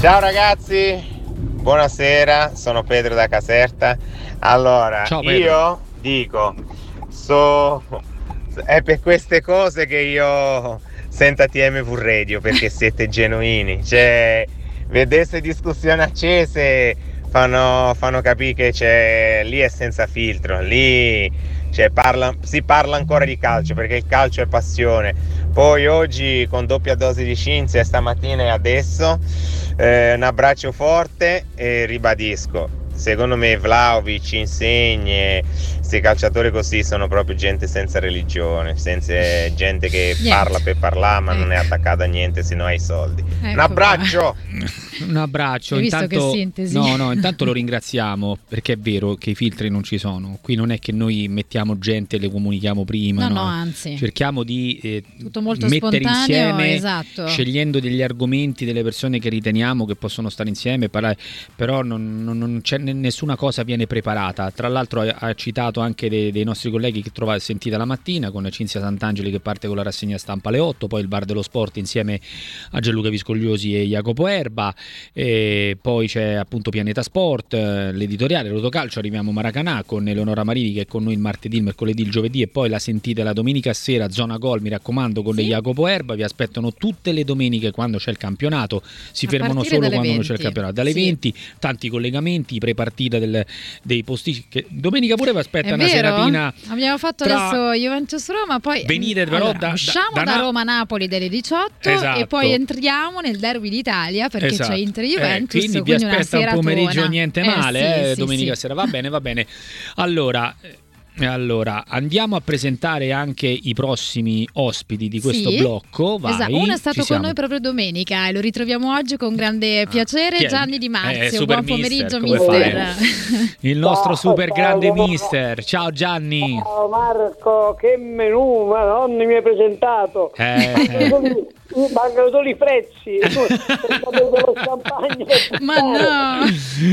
Ciao ragazzi, buonasera, sono Pedro da Caserta. Allora, Ciao, Pedro. io dico, è per queste cose che io sento TMV Radio, perché siete genuini. Cioè, vedere queste discussioni accese fanno capire che lì è senza filtro, lì si parla ancora di calcio, perché il calcio è passione. Poi oggi con doppia dose di scienza, stamattina e adesso, un abbraccio forte e ribadisco, secondo me Vlahovic, Insigne, questi calciatori così sono proprio gente senza religione, senza gente che parla per parlare ma non è attaccata a niente se no ai soldi. Un abbraccio! Un abbraccio. Hai visto Intanto, che sintesi? no, intanto lo ringraziamo, perché è vero che i filtri non ci sono. Qui non è che noi mettiamo gente e le comunichiamo prima, no, anzi. Cerchiamo di tutto molto mettere spontaneo, insieme, esatto. scegliendo degli argomenti delle persone che riteniamo che possono stare insieme, però non c'è nessuna cosa viene preparata. Tra l'altro ha citato anche dei nostri colleghi che sentite la mattina, con Cinzia Sant'Angeli che parte con la rassegna stampa alle 8, poi il Bar dello Sport insieme a Gianluca Viscogliosi e Jacopo Erba, e poi c'è appunto Pianeta Sport, l'editoriale Rotocalcio, arriviamo a Maracanà con Eleonora Marini che è con noi il martedì, il mercoledì, il giovedì, e poi la sentite la domenica sera Zona Gol, mi raccomando, con Jacopo Erba. Vi aspettano tutte le domeniche quando c'è il campionato, si fermano solo quando non c'è il campionato, dalle 20 tanti collegamenti, prepartita dei posti che domenica pure vi aspetta una seratina. Abbiamo fatto adesso Juventus Roma, poi venite però usciamo da Roma Napoli delle 18, esatto, e poi entriamo nel derby d'Italia perché esatto, c'è Inter Juventus, quindi vi aspetta un pomeriggio niente male, domenica sera, va bene. Allora, andiamo a presentare anche i prossimi ospiti di questo blocco. Vai, esatto. Uno è stato con noi proprio domenica e lo ritroviamo oggi con grande piacere, Gianni Di Marzio. Buon pomeriggio, mister. Il nostro super grande mister. Ciao Gianni. Ciao Marco, che menù, ma non mi hai presentato. Mancano solo i prezzi. Dello champagne. Ma no.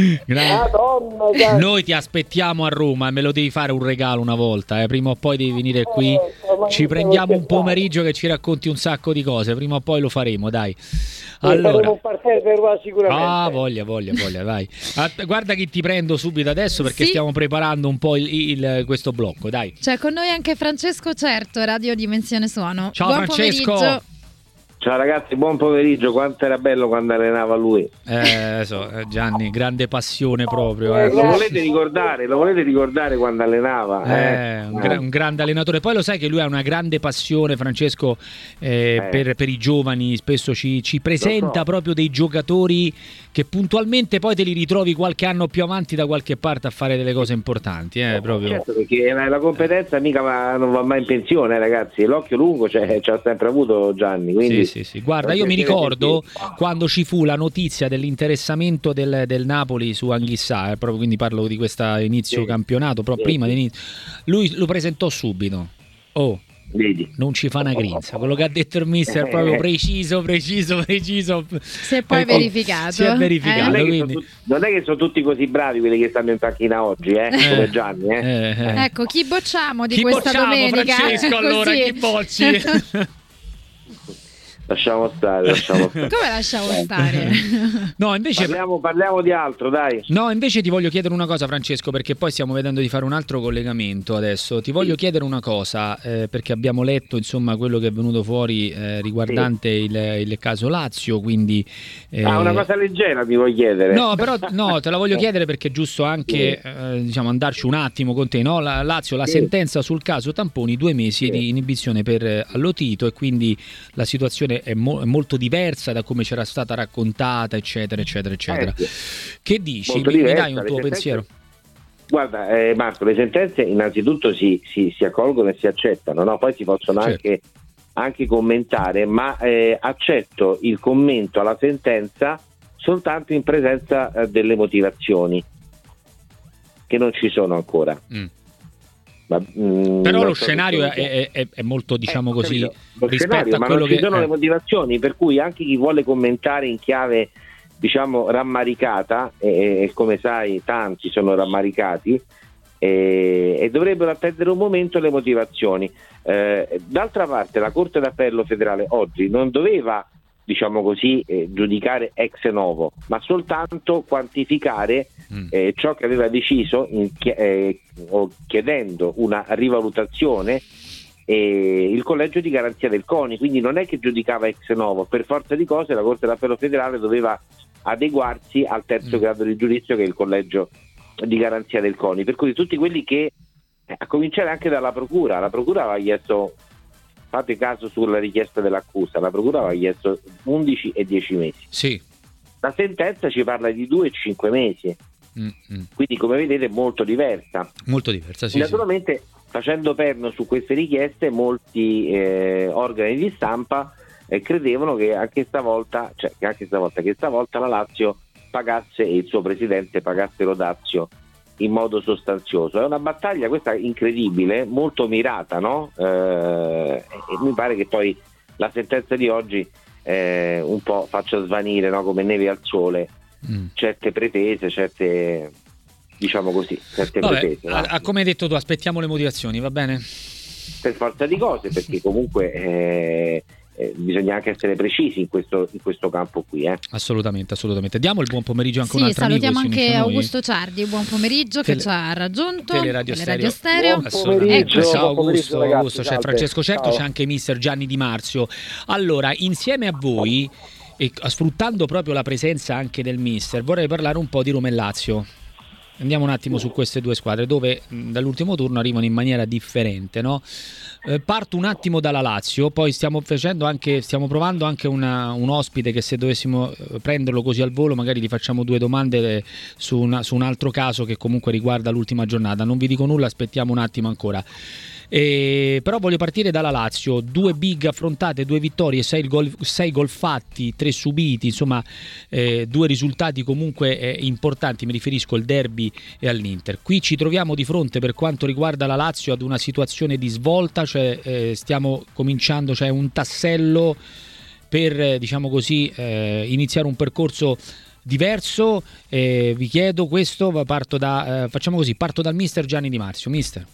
Madonna, noi ti aspettiamo a Roma, me lo devi fare un regalo una volta, prima o poi devi venire qui, ci prendiamo un pomeriggio che ci racconti un sacco di cose, prima o poi lo faremo, dai. Allora, un parterre per Roma sicuramente. Voglia, vai. Guarda chi ti prendo subito adesso, perché stiamo preparando un po' questo blocco, dai. C'è con noi anche Francesco Certo, Radio Dimensione Suono. Ciao buon Francesco. Pomeriggio. Ciao ragazzi, buon pomeriggio. Quanto era bello quando allenava lui. Gianni, grande passione proprio. Lo volete ricordare quando allenava? Un grande allenatore. Poi lo sai che lui ha una grande passione, Francesco, per i giovani. Spesso ci presenta proprio dei giocatori che puntualmente poi te li ritrovi qualche anno più avanti da qualche parte a fare delle cose importanti. Proprio. Certo, perché la competenza mica non va mai in pensione, ragazzi. L'occhio lungo c'ha sempre avuto Gianni, quindi... Sì. Guarda, io mi ricordo quando ci fu la notizia dell'interessamento del Napoli su Anghissà, proprio, quindi parlo di questo inizio campionato, però prima dell'inizio, lui lo presentò subito. Vedi. Non ci fa una grinza, quello che ha detto il mister è proprio preciso. Si è poi verificato. Si è verificato. Non è che sono tutti così bravi quelli che stanno in panchina oggi, come Gianni. Ecco, chi bocciamo di questa domenica? Francesco, allora, chi bocci? Lasciamo stare. Come lasciamo stare? No, invece parliamo di altro, dai. No, invece ti voglio chiedere una cosa, Francesco, perché poi stiamo vedendo di fare un altro collegamento adesso. Ti voglio chiedere una cosa, perché abbiamo letto insomma quello che è venuto fuori riguardante il caso Lazio, quindi una cosa leggera mi vuoi chiedere? No, però te la voglio chiedere perché è giusto anche andarci un attimo con te, no? La Lazio, la sentenza sul caso Tamponi, 2 mesi di inibizione per Allotito, e quindi la situazione è molto diversa da come c'era stata raccontata, eccetera. Che dici? Mi dai un tuo pensiero? Guarda, Marco, le sentenze innanzitutto si accolgono e si accettano, no? Poi si possono anche commentare, ma accetto il commento alla sentenza soltanto in presenza delle motivazioni, che non ci sono ancora. Però lo scenario è molto, diciamo così, rispetto a quello non ci sono le motivazioni, per cui anche chi vuole commentare in chiave, diciamo, rammaricata, e come sai tanti sono rammaricati, e dovrebbero attendere un momento le motivazioni. D'altra parte la Corte d'Appello federale oggi non doveva diciamo così, giudicare ex novo, ma soltanto quantificare ciò che aveva deciso chiedendo una rivalutazione il collegio di garanzia del CONI. Quindi non è che giudicava ex novo, per forza di cose la Corte d'Appello federale doveva adeguarsi al terzo grado di giudizio, che è il collegio di garanzia del CONI, per cui tutti quelli che, a cominciare anche dalla procura aveva chiesto, fate caso sulla richiesta dell'accusa, la procura aveva chiesto 11 e 10 mesi. Sì. La sentenza ci parla di 2 e 5 mesi, quindi come vedete è molto diversa. Molto diversa, sì. Naturalmente facendo perno su queste richieste molti organi di stampa credevano che stavolta la Lazio pagasse e il suo presidente pagasse Rodazio in modo sostanzioso. È una battaglia questa incredibile, molto mirata, no? E mi pare che poi la sentenza di oggi un po' faccia svanire, no? Come neve al sole certe pretese, certe, diciamo così, pretese. Come hai detto tu, aspettiamo le motivazioni, va bene? Per forza di cose, perché comunque bisogna anche essere precisi in questo campo qui. Assolutamente. Diamo il buon pomeriggio anche a un altro amico. Salutiamo anche Augusto Ciardi, buon pomeriggio, che ci ha raggiunto. Teleradio Stereo. Assolutamente. Ciao Augusto, c'è Francesco Certo, c'è anche mister Gianni Di Marzio. Allora, insieme a voi e sfruttando proprio la presenza anche del mister, vorrei parlare un po' di Roma e Lazio. Andiamo un attimo su queste due squadre dove dall'ultimo turno arrivano in maniera differente, no? Parto un attimo dalla Lazio, poi stiamo provando anche un ospite che, se dovessimo prenderlo così al volo, magari gli facciamo due domande su un altro caso che comunque riguarda l'ultima giornata. Non vi dico nulla, aspettiamo un attimo ancora. Però voglio partire dalla Lazio. 2 big affrontate, 2 vittorie, 6 gol fatti, 3 subiti, insomma 2 risultati comunque importanti. Mi riferisco al derby e all'Inter. Qui ci troviamo di fronte, per quanto riguarda la Lazio, ad una situazione di svolta, cioè stiamo cominciando, cioè un tassello per, diciamo così, iniziare un percorso diverso. Vi chiedo questo, parto dal mister Gianni Di Marzio. Mister.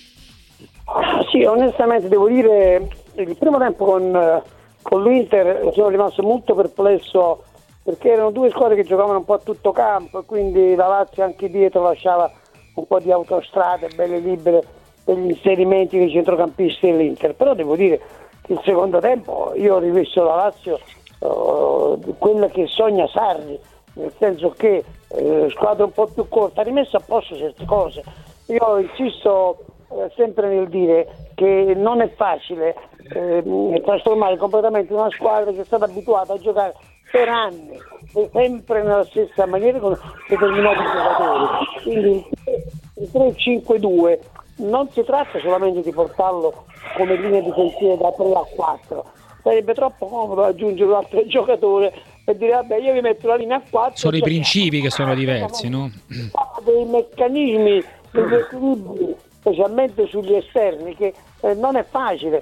Sì, onestamente devo dire, il primo tempo con l'Inter sono rimasto molto perplesso, perché erano 2 squadre che giocavano un po' a tutto campo, e quindi la Lazio anche dietro lasciava un po' di autostrade belle libere per gli inserimenti dei centrocampisti dell'Inter. Però devo dire che il secondo tempo io ho rivisto la Lazio quella che sogna Sarri, nel senso che squadra un po' più corta, ha rimesso a posto certe cose. Io insisto sempre nel dire che non è facile trasformare completamente una squadra che è stata abituata a giocare per anni sempre nella stessa maniera con determinati giocatori. Quindi il 3-5-2 non si tratta solamente di portarlo come linea difensiva da 3 a 4, sarebbe troppo comodo aggiungere un altro giocatore e dire vabbè, io vi metto la linea a 4. Sono i principi che sono diversi, no? Dei meccanismi, degli equilibri, specialmente sugli esterni, che non è facile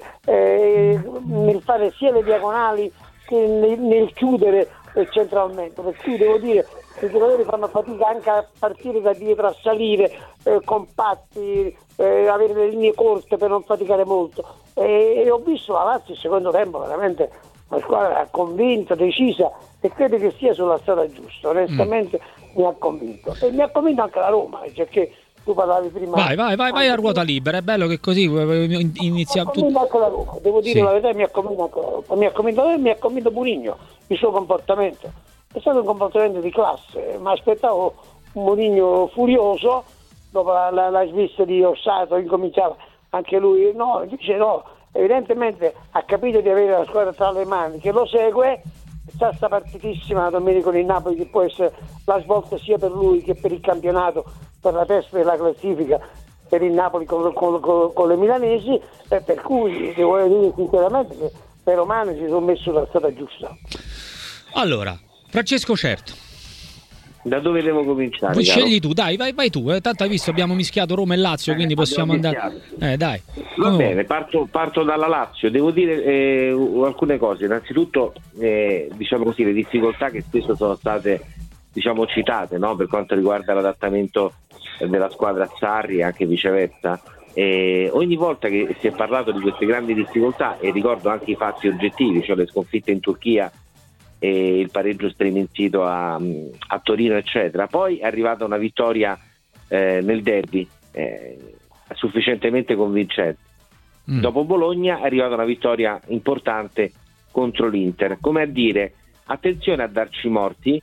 nel fare sia le diagonali che nel chiudere centralmente, per cui devo dire che i giocatori fanno fatica anche a partire da dietro, a salire compatti, avere le linee corte per non faticare molto, e ho visto la Lazio il secondo tempo veramente una squadra convinta, decisa, e credo che sia sulla strada giusta. Onestamente mi ha convinto, e mi ha convinto anche la Roma, perché tu parlavi prima. Vai a ruota libera, è bello che così iniziamo tutto. Anche la Roma, devo dire la verità, mi ha convinto Mourinho, il suo comportamento è stato un comportamento di classe. Mi aspettavo un Mourinho furioso dopo la svista di Ossato, incominciava anche lui, invece no, evidentemente ha capito di avere la squadra tra le mani, che lo segue. Sta partitissima domenica con il Napoli, che può essere la svolta sia per lui che per il campionato, per la testa della classifica per il Napoli con le milanesi, per cui devo dire sinceramente che per Romano si sono messi sulla strada giusta. Allora, Francesco Certo, da dove devo cominciare? Scegli tu, dai, vai tu, tanto hai visto abbiamo mischiato Roma e Lazio, quindi possiamo andare. Dai. Va bene, parto dalla Lazio. Devo dire alcune cose. Innanzitutto, diciamo così, le difficoltà che spesso sono state, diciamo, citate, no? Per quanto riguarda l'adattamento della squadra a Sarri e anche viceversa. Ogni volta che si è parlato di queste grandi difficoltà, e ricordo anche i fatti oggettivi, cioè le sconfitte in Turchia e il pareggio striminzito a Torino eccetera. Poi è arrivata una vittoria nel derby sufficientemente convincente. Dopo Bologna è arrivata una vittoria importante contro l'Inter, come a dire attenzione a darci morti,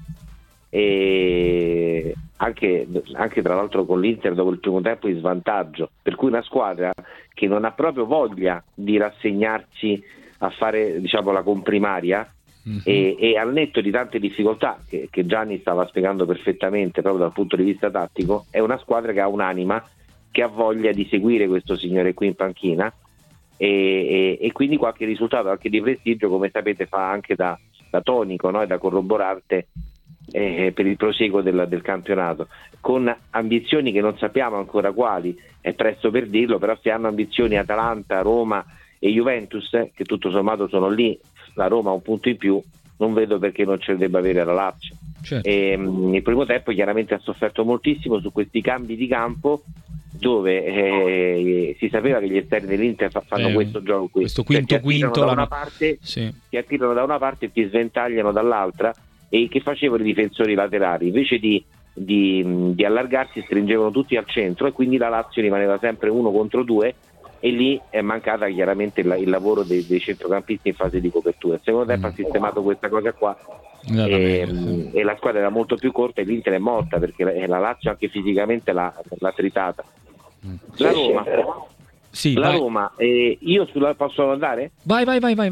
e anche tra l'altro con l'Inter dopo il primo tempo in svantaggio, per cui una squadra che non ha proprio voglia di rassegnarsi a fare, diciamo, la comprimaria, e al netto di tante difficoltà che Gianni stava spiegando perfettamente proprio dal punto di vista tattico, è una squadra che ha un'anima, che ha voglia di seguire questo signore qui in panchina, e quindi qualche risultato anche di prestigio, come sapete, fa anche da tonico, no? E da corroborante per il proseguo del campionato, con ambizioni che non sappiamo ancora quali, è presto per dirlo, però se hanno ambizioni Atalanta, Roma e Juventus, che tutto sommato sono lì, la Roma ha un punto in più, non vedo perché non ce ne debba avere la Lazio. Certo. Il primo tempo chiaramente ha sofferto moltissimo su questi cambi di campo, dove si sapeva che gli esterni dell'Inter fanno questo gioco qui, questo quinto da una parte, sì, ti attirano da una parte e ti sventagliano dall'altra, e che facevano i difensori laterali invece di allargarsi stringevano tutti al centro, e quindi la Lazio rimaneva sempre 1 contro 2, e lì è mancata chiaramente il lavoro dei centrocampisti in fase di copertura. Il secondo tempo ha sistemato questa cosa qua, e la squadra era molto più corta, e l'Inter è morta perché la Lazio anche fisicamente l'ha tritata. La Roma, sì, la Roma, io posso andare? Vai.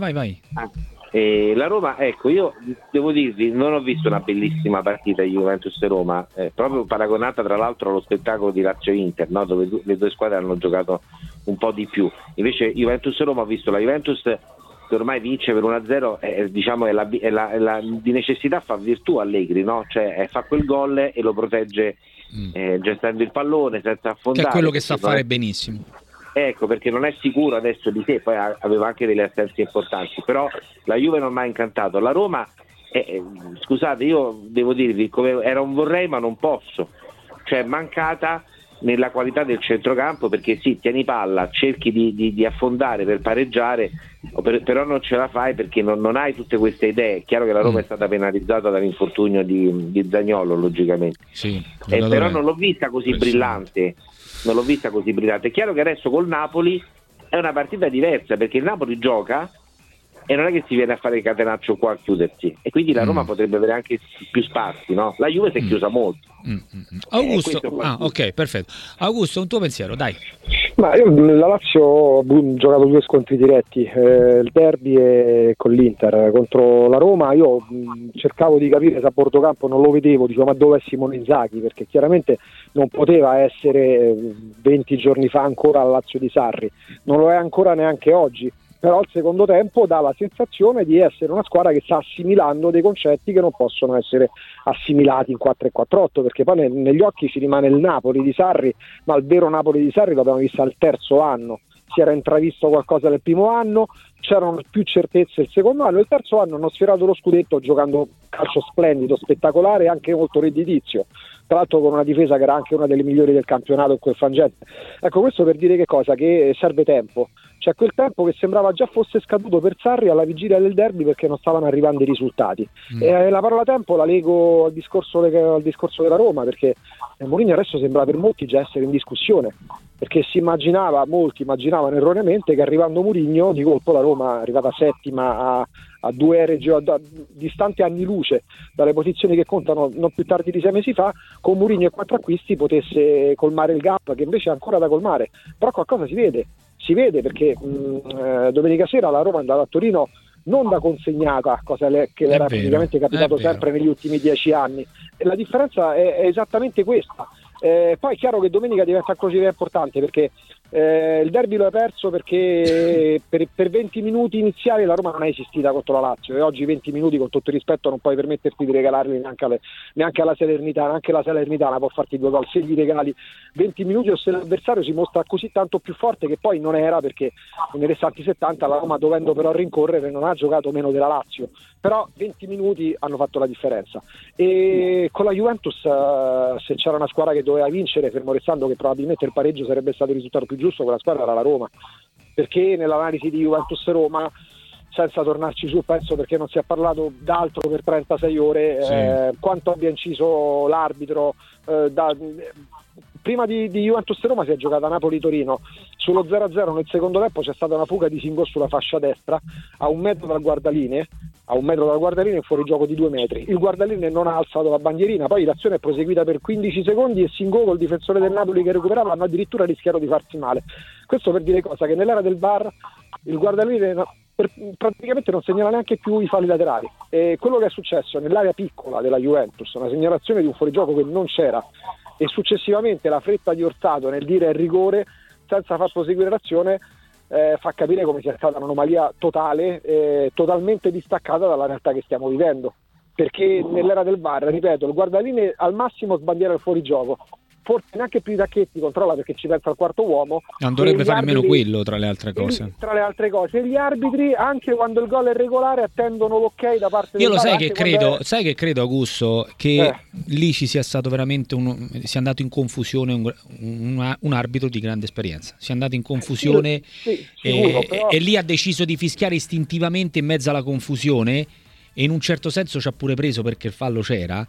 La Roma, ecco, io devo dirvi, non ho visto una bellissima partita di Juventus-Roma, proprio paragonata tra l'altro allo spettacolo di Lazio-Inter, no? Dove le due squadre hanno giocato un po' di più. Invece Juventus-Roma, ho visto la Juventus che ormai vince per 1-0, diciamo di necessità fa virtù Allegri, no? Cioè fa quel gol e lo protegge gestendo il pallone senza affondare, che è quello che sa fare benissimo. Ecco, perché non è sicuro adesso di sé, poi aveva anche delle assenze importanti, però la Juve non mi ha incantato. La Roma, scusate, io devo dirvi, come era un vorrei ma non posso, cioè mancata nella qualità del centrocampo, perché sì, tieni palla, cerchi di affondare per pareggiare, però non ce la fai perché non hai tutte queste idee. È chiaro che la Roma è stata penalizzata dall'infortunio di Zaniolo, logicamente, sì, però non l'ho vista così brillante. È chiaro che adesso col Napoli è una partita diversa, perché il Napoli gioca e non è che si viene a fare il catenaccio qua a chiudersi, e quindi la Roma potrebbe avere anche più spazi, no? La Juve si è chiusa molto. Augusto, ok, perfetto. Augusto, un tuo pensiero, dai. Ma io la Lazio ho giocato 2 scontri diretti, il derby e con l'Inter. Contro la Roma io cercavo di capire se a bordo campo non lo vedevo, dicevo ma dove è Simone Inzaghi, perché chiaramente non poteva essere 20 giorni fa ancora la Lazio di Sarri, non lo è ancora neanche oggi, però il secondo tempo dà la sensazione di essere una squadra che sta assimilando dei concetti che non possono essere assimilati in 4-4-8, perché poi negli occhi si rimane il Napoli di Sarri, ma il vero Napoli di Sarri l'abbiamo visto al terzo anno. Si era intravisto qualcosa nel primo anno, c'erano più certezze il secondo anno, il terzo anno hanno sfiorato lo scudetto giocando calcio splendido, spettacolare e anche molto redditizio, tra l'altro con una difesa che era anche una delle migliori del campionato in quel frangente. Ecco, questo per dire che cosa? Che serve tempo. C'è quel tempo che sembrava già fosse scaduto per Sarri alla vigilia del derby, perché non stavano arrivando i risultati. E la parola tempo la lego al discorso della Roma, perché Mourinho adesso sembra per molti già essere in discussione, perché molti immaginavano erroneamente che arrivando Mourinho di colpo la Roma, arrivata settima a 2 ere distante anni luce dalle posizioni che contano non più tardi di 6 mesi fa, con Mourinho e 4 acquisti potesse colmare il gap, che invece è ancora da colmare. Però qualcosa si vede perché domenica sera la Roma è andata a Torino non da consegnata, cosa che era praticamente capitato sempre negli ultimi 10 anni, e la differenza è esattamente questa. Poi è chiaro che domenica diventa ancora più importante, perché il derby lo hai perso perché per 20 minuti iniziali la Roma non è esistita contro la Lazio, e oggi 20 minuti, con tutto il rispetto, non puoi permetterti di regalarli neanche alla Salernitana. Anche la Salernitana può farti 2 gol se gli regali 20 minuti, o se l'avversario si mostra così tanto più forte, che poi non era, perché nei restanti 70 la Roma, dovendo però rincorrere, non ha giocato meno della Lazio, però 20 minuti hanno fatto la differenza. E con la Juventus, se c'era una squadra che doveva vincere, fermo restando che probabilmente il pareggio sarebbe stato il risultato più giusto, quella squadra era la Roma, perché nell'analisi di Juventus-Roma senza tornarci su, penso, perché non si è parlato d'altro per 36 ore, quanto abbia inciso l'arbitro. Prima di Juventus Roma si è giocata Napoli-Torino, sullo 0-0 nel secondo tempo c'è stata una fuga di Singò sulla fascia destra a 1 metro dal guardalinee, in fuorigioco di 2 metri. Il guardalinee non ha alzato la bandierina, poi l'azione è proseguita per 15 secondi e Singò, col difensore del Napoli che recuperava, hanno addirittura rischiato di farsi male. Questo per dire cosa? Che nell'era del VAR il guardalinee praticamente non segnala neanche più i falli laterali, e quello che è successo nell'area piccola della Juventus, una segnalazione di un fuorigioco che non c'era, e successivamente la fretta di Orsato nel dire rigore senza far proseguire l'azione, fa capire come sia stata un'anomalia totale, totalmente distaccata dalla realtà che stiamo vivendo, perché nell'era del VAR, ripeto, il guardalinee al massimo sbandiera il fuorigioco, forse neanche più i tacchetti controlla perché ci pensa al quarto uomo. Non dovrebbe fare nemmeno quello, tra le altre cose. E gli arbitri, anche quando il gol è regolare, attendono l'ok da parte del VAR. Io sai che credo, Augusto, che lì ci sia stato veramente sia andato in confusione un arbitro di grande esperienza. Si è andato in confusione sicuro, però... e lì ha deciso di fischiare istintivamente in mezzo alla confusione, e in un certo senso ci ha pure preso perché il fallo c'era,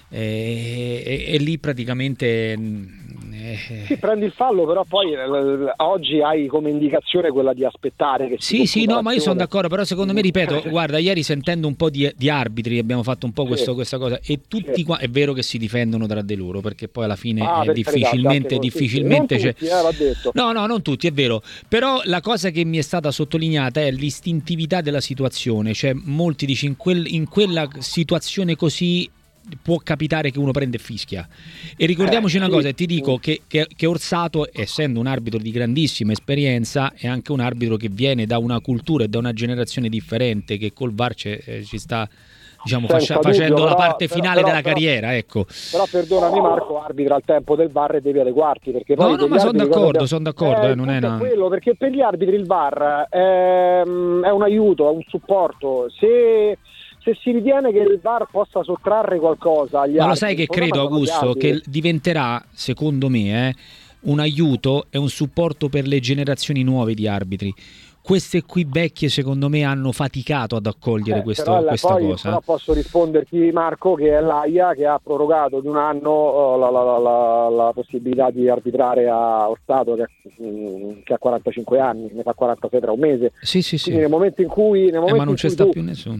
e lì praticamente prendi il fallo, però poi oggi hai come indicazione quella di aspettare che ma io sono d'accordo, però secondo me, ripeto, guarda, ieri sentendo un po' di arbitri abbiamo fatto un po' questa cosa, e tutti qua è vero che si difendono tra di loro, perché poi alla fine difficilmente c'è. Non tutti, è vero, però la cosa che mi è stata sottolineata è l'istintività della situazione, cioè molti dicono in quella situazione così può capitare che uno prende e fischia, e ricordiamoci una cosa, e ti dico che Orsato, essendo un arbitro di grandissima esperienza, è anche un arbitro che viene da una cultura e da una generazione differente, che col VAR ci sta, diciamo, facendo la parte finale della carriera, ecco. Però perdonami Marco, arbitra al tempo del VAR e devi adeguarti, perché poi ma sono d'accordo, non è quello, perché per gli arbitri il VAR è un aiuto, è un supporto. Se si ritiene che il VAR possa sottrarre qualcosa agli arbitri, ma lo sai che credo, Augusto, che diventerà, secondo me, un aiuto e un supporto per le generazioni nuove di arbitri. Queste qui vecchie, secondo me, hanno faticato ad accogliere questa cosa. Però posso risponderti, Marco, che è l'AIA che ha prorogato di un anno la possibilità di arbitrare a Orsato, che ha 45 anni, ne fa 46 tra un mese. Sì. Quindi nel momento in cui ma non c'è sta più nessuno.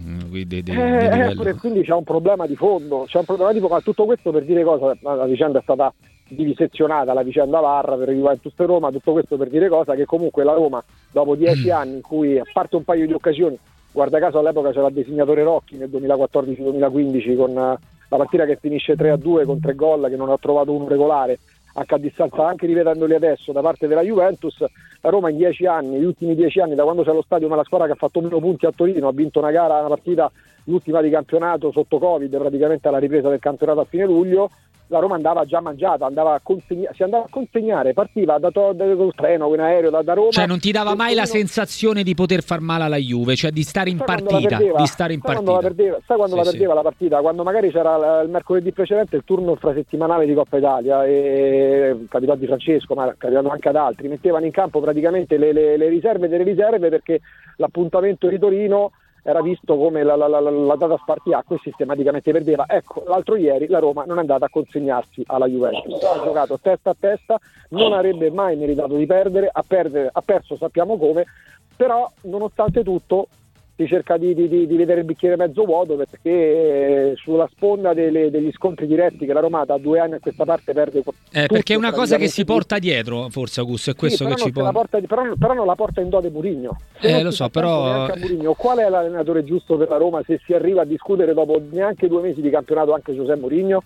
Quindi c'è un problema di fondo. Ma tutto questo per dire cosa? La vicenda è stata divisezionata, la vicenda VAR per Juventus e Roma, tutto questo per dire cosa? Che comunque la Roma, dopo 10 anni in cui, a parte un paio di occasioni, guarda caso all'epoca c'era il disegnatore Rocchi nel 2014-2015 con la partita che finisce 3-2 con 3 gol, che non ha trovato uno regolare, anche a distanza, anche rivedendoli adesso da parte della Juventus, la Roma in 10 anni, gli ultimi 10 anni, da quando c'è lo stadio, ma la squadra che ha fatto meno punti a Torino, ha vinto una partita, l'ultima di campionato sotto Covid, praticamente alla ripresa del campionato a fine luglio. La Roma andava già mangiata, si andava a consegnare, partiva col treno, in aereo da Roma. Cioè non ti dava mai la sensazione di poter far male alla Juve, cioè di stare in partita, Sai quando la perdeva la partita? Quando magari c'era il mercoledì precedente il turno infrasettimanale di Coppa Italia, e capitò di Francesco, ma capitano anche ad altri, mettevano in campo praticamente le riserve delle riserve, perché l'appuntamento di Torino era visto come la data spartiacque, sistematicamente perdeva. Ecco, l'altro ieri la Roma non è andata a consegnarsi alla Juventus, ha giocato testa a testa, non avrebbe mai meritato di perdere, ha perso sappiamo come, però nonostante tutto si cerca di vedere il bicchiere mezzo vuoto, perché sulla sponda degli scontri diretti che la Roma da 2 anni a questa parte perde perché è una cosa che si porta dietro, forse, Augusto, è questo che ci può... però non la porta in dote Mourinho, lo so, però Mourinho, qual è l'allenatore giusto per la Roma se si arriva a discutere dopo neanche 2 mesi di campionato anche José Mourinho?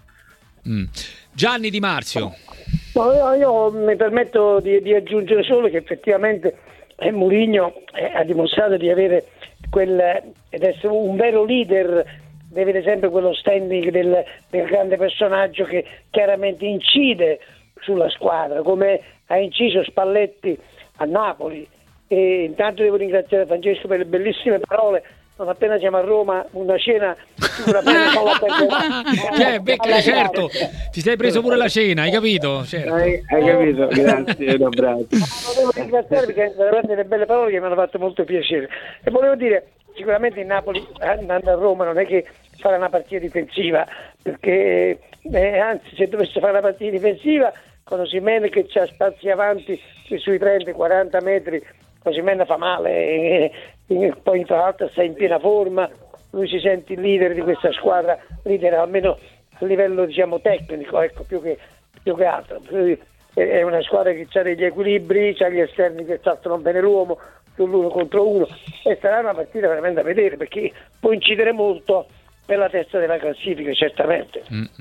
Gianni Di Marzio. Io mi permetto di aggiungere solo che effettivamente Mourinho ha dimostrato di avere ed essere un vero leader, deve avere sempre quello standing del grande personaggio che chiaramente incide sulla squadra, come ha inciso Spalletti a Napoli. E intanto devo ringraziare Francesco per le bellissime parole. Non appena siamo a Roma, una cena certo, ti sei preso pure la cena, hai capito? Certo. Hai capito, grazie, un abbraccio. Devo ringraziare perché veramente le belle parole che mi hanno fatto molto piacere. E volevo dire, sicuramente il Napoli andando a Roma non è che farà una partita difensiva, perché anzi, se dovesse fare una partita difensiva con Osimhen che c'ha spazi avanti sui 30-40 metri, Osimhen fa male, poi tra l'altro sta in piena forma, lui si sente il leader di questa squadra, leader almeno a livello diciamo tecnico, ecco, più che altro. È una squadra che ha degli equilibri, ha gli esterni che trattano bene l'uomo, l'uno contro uno, e sarà una partita veramente da vedere, perché può incidere molto per la testa della classifica, certamente.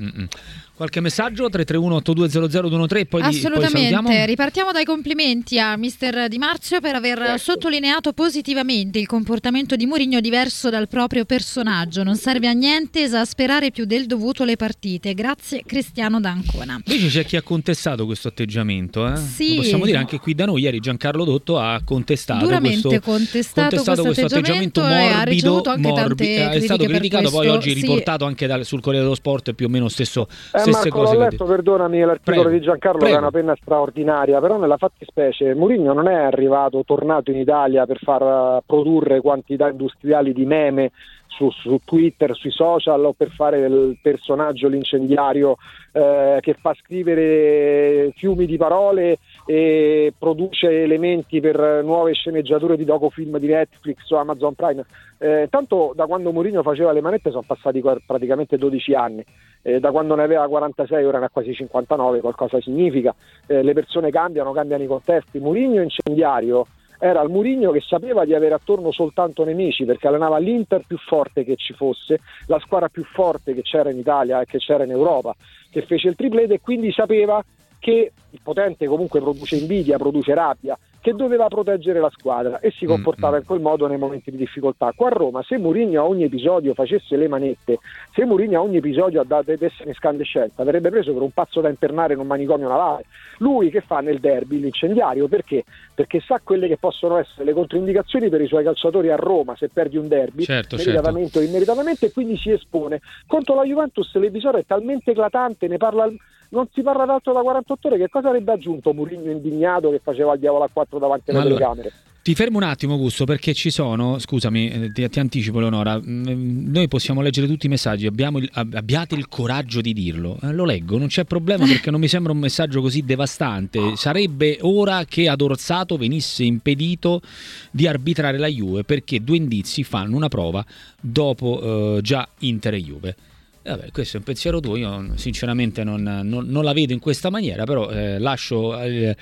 Qualche messaggio? 331-8200-213 poi assolutamente, poi ripartiamo dai complimenti a mister Di Marzio per aver sottolineato positivamente il comportamento di Mourinho diverso dal proprio personaggio. Non serve a niente esasperare più del dovuto le partite. Grazie Cristiano D'Ancona. Invece c'è chi ha contestato questo atteggiamento, Sì. Lo possiamo dire anche qui da noi. Ieri Giancarlo Dotto ha contestato duramente questo atteggiamento morbido, e ha ricevuto anche tante critiche. È stato criticato, poi oggi riportato anche sul Corriere dello Sport, più o meno stesse Marco, cose. L'ho letto, perdonami, l'articolo di Giancarlo, che è una penna straordinaria, però nella fattispecie Mourinho non è tornato in Italia per far produrre quantità industriali di meme su Twitter, sui social, o per fare il personaggio, l'incendiario che fa scrivere fiumi di parole e produce elementi per nuove sceneggiature di docufilm di Netflix o Amazon Prime. Tanto da quando Mourinho faceva le manette sono passati praticamente 12 anni, da quando ne aveva 46 ora ne ha quasi 59, qualcosa significa. Le persone cambiano i contesti. Mourinho incendiario era il Mourinho che sapeva di avere attorno soltanto nemici, perché allenava l'Inter più forte che ci fosse, la squadra più forte che c'era in Italia e che c'era in Europa, che fece il triplete, e quindi sapeva che il potente comunque produce invidia, produce rabbia, che doveva proteggere la squadra, e si comportava in quel modo nei momenti di difficoltà. Qua a Roma, se Mourinho a ogni episodio facesse le manette, se Mourinho a ogni episodio desse in escandescenza, verrebbe preso per un pazzo da internare in un manicomio navale. Lui che fa nel derby l'incendiario? Perché sa quelle che possono essere le controindicazioni per i suoi calciatori a Roma se perdi un derby, meritatamente o immeritatamente, e quindi si espone. Contro la Juventus l'episodio è talmente eclatante, non si parla d'altro da 48 ore. Che cosa avrebbe aggiunto Mourinho indignato che faceva il diavolo a 4 davanti alle telecamere? Ti fermo un attimo, Augusto, perché ci sono, scusami, ti anticipo Leonora, noi possiamo leggere tutti i messaggi, abbiate il coraggio di dirlo, lo leggo, non c'è problema, perché non mi sembra un messaggio così devastante. Sarebbe ora che ad Orsato venisse impedito di arbitrare la Juve, perché 2 indizi fanno una prova dopo già Inter e Juve. Vabbè, questo è un pensiero tuo, io sinceramente non la vedo in questa maniera, però lascio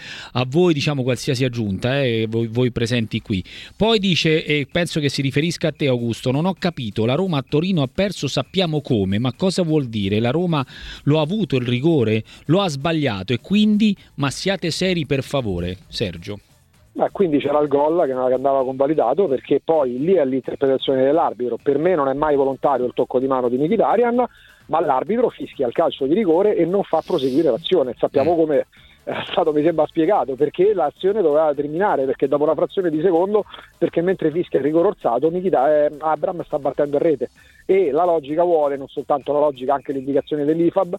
a voi, diciamo, qualsiasi aggiunta, voi presenti qui. Poi dice, e penso che si riferisca a te Augusto, non ho capito, la Roma a Torino ha perso, sappiamo come, ma cosa vuol dire? La Roma lo ha avuto il rigore, lo ha sbagliato, e quindi, ma siate seri per favore, Sergio. Quindi c'era il gol che andava convalidato, perché poi lì è l'interpretazione dell'arbitro. Per me non è mai volontario il tocco di mano di Mkhitaryan, ma l'arbitro fischia il calcio di rigore e non fa proseguire l'azione. Sappiamo come è stato, mi sembra, spiegato, perché l'azione doveva terminare, perché dopo una frazione di secondo, perché mentre fischia il rigore Orsato, Abraham sta battendo in rete, e la logica vuole, non soltanto la logica, anche l'indicazione dell'IFAB,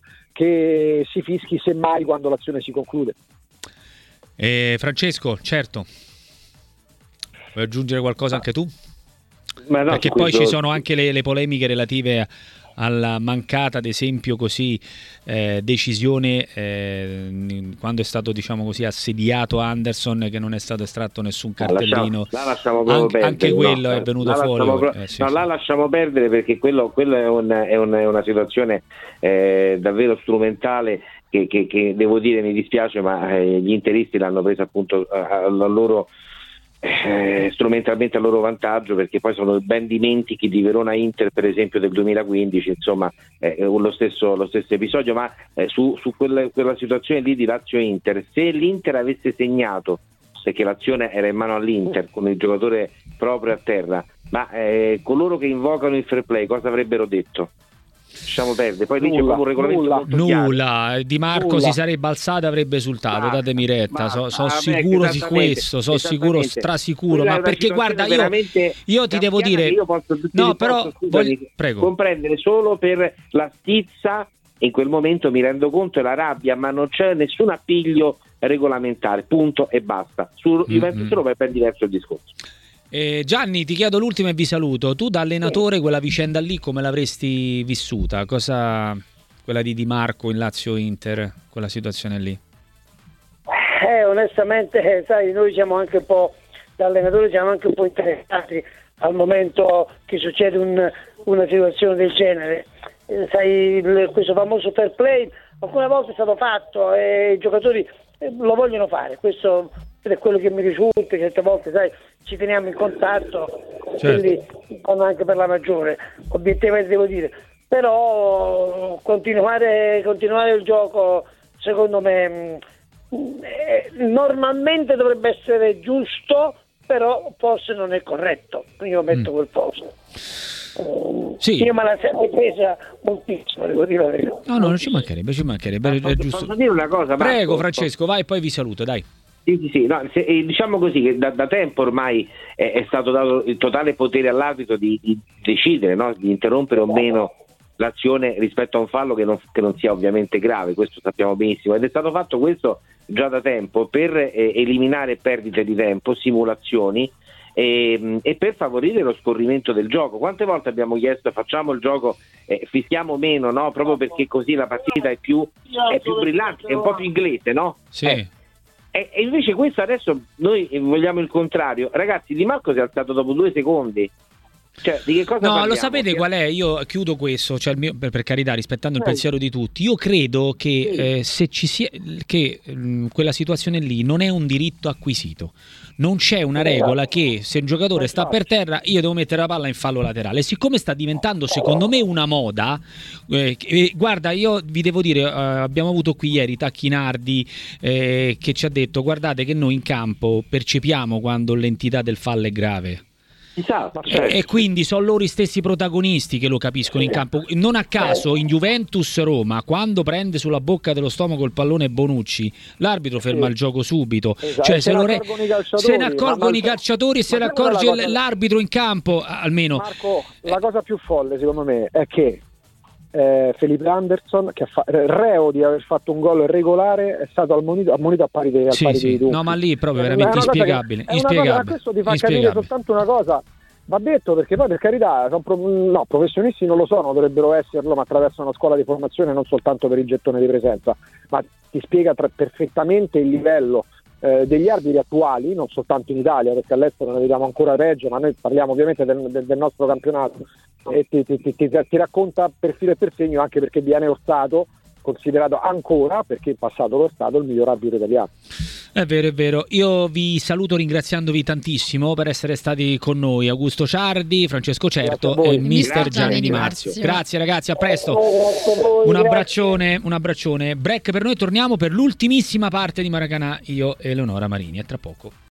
che si fischi semmai quando l'azione si conclude. Francesco, certo, vuoi aggiungere qualcosa anche tu? Ma no, perché poi ci sono anche le polemiche relative alla mancata, ad esempio, così decisione quando è stato, diciamo così, assediato Anderson, che non è stato estratto nessun cartellino. Anche quello è venuto fuori. Là lasciamo perdere, perché quello è una situazione davvero strumentale, che devo dire, mi dispiace, ma gli interisti l'hanno presa appunto strumentalmente a loro vantaggio, perché poi sono ben dimentichi di Verona Inter, per esempio, del 2015, insomma, lo stesso episodio. Ma su quella situazione lì di Lazio Inter, se l'Inter avesse segnato, perché l'azione era in mano all'Inter con il giocatore proprio a terra, ma coloro che invocano il fair play cosa avrebbero detto? Lasciamo perdere, poi lì c'è proprio un regolamento nulla. Di Marco si sarebbe alzato e avrebbe esultato, datemi retta, sono sicuro di questo, sono sicuro, strasicuro, ma perché guarda, io ti devo dire, io posso prego, comprendere solo per la stizza, in quel momento mi rendo conto, e la rabbia, ma non c'è nessun appiglio regolamentare, punto e basta. Su Juventus Roma è ben diverso il discorso. Gianni, ti chiedo l'ultima e vi saluto. Tu da allenatore quella vicenda lì come l'avresti vissuta? Quella di Di Marco in Lazio-Inter, quella situazione lì? Onestamente, sai, noi siamo anche un po', da allenatori siamo anche un po' interessati al momento che succede una situazione del genere. Sai, questo famoso fair play alcune volte è stato fatto e i giocatori lo vogliono fare, questo è quello che mi risulta. Certe volte, sai, ci teniamo in contatto, certo. Quindi vanno anche per la maggiore, obiettivamente devo dire, però continuare il gioco secondo me normalmente dovrebbe essere giusto, però forse non è corretto. Io metto quel posto. Sì. Io me la sempre presa moltissimo, devo dire la verità. No, non ci mancherebbe, è giusto. Posso dire una cosa, Marco? Prego Francesco, vai, poi vi saluto, dai. Sì. No, diciamo così che da tempo ormai è stato dato il totale potere all'arbitro di decidere, no? Di interrompere o meno l'azione rispetto a un fallo che non sia ovviamente grave, questo sappiamo benissimo, ed è stato fatto questo già da tempo per eliminare perdite di tempo, simulazioni e per favorire lo scorrimento del gioco. Quante volte abbiamo chiesto facciamo il gioco, fischiamo meno, no? Proprio perché così la partita è più brillante, è un po' più inglese, no? Sì. E invece questo adesso noi vogliamo il contrario. Ragazzi, Di Marco si è alzato dopo 2 secondi. Cioè, di che cosa parliamo? Lo sapete qual è? Io chiudo questo, cioè per carità, rispettando il pensiero di tutti. Io credo che se ci sia quella situazione lì non è un diritto acquisito. Non c'è una regola che se un giocatore sta per terra io devo mettere la palla in fallo laterale. Siccome sta diventando secondo me una moda, guarda, io vi devo dire, abbiamo avuto qui ieri Tacchinardi che ci ha detto guardate che noi in campo percepiamo quando l'entità del fallo è grave. Esatto. E quindi sono loro i stessi protagonisti che lo capiscono in campo. Non a caso in Juventus Roma, quando prende sulla bocca dello stomaco il pallone Bonucci, l'arbitro ferma il gioco subito. Esatto. Cioè, se ne accorgono accorgono i calciatori e se ne accorge l'arbitro in campo, almeno. Marco, la cosa più folle secondo me è che Felipe Anderson, che reo di aver fatto un gol regolare, è stato ammonito a pari di Dunque. No, ma lì è proprio veramente inspiegabile. Questo ti fa capire soltanto una cosa, va detto, perché poi per carità professionisti non lo sono, dovrebbero esserlo, ma attraverso una scuola di formazione, non soltanto per il gettone di presenza, ma ti spiega perfettamente il livello degli arbitri attuali, non soltanto in Italia, perché all'estero ne vediamo ancora peggio, ma noi parliamo ovviamente del nostro campionato, e ti racconta per filo e per segno, anche perché viene Orsato considerato ancora, perché in passato lo è stato, il miglior arbitro italiano. È vero. Io vi saluto ringraziandovi tantissimo per essere stati con noi. Augusto Ciardi, Francesco Certo e mister Gianni Di Marzio. Grazie ragazzi, a presto. Un abbraccione. Break per noi, torniamo per l'ultimissima parte di Maracanã, io e Eleonora Marini. A tra poco.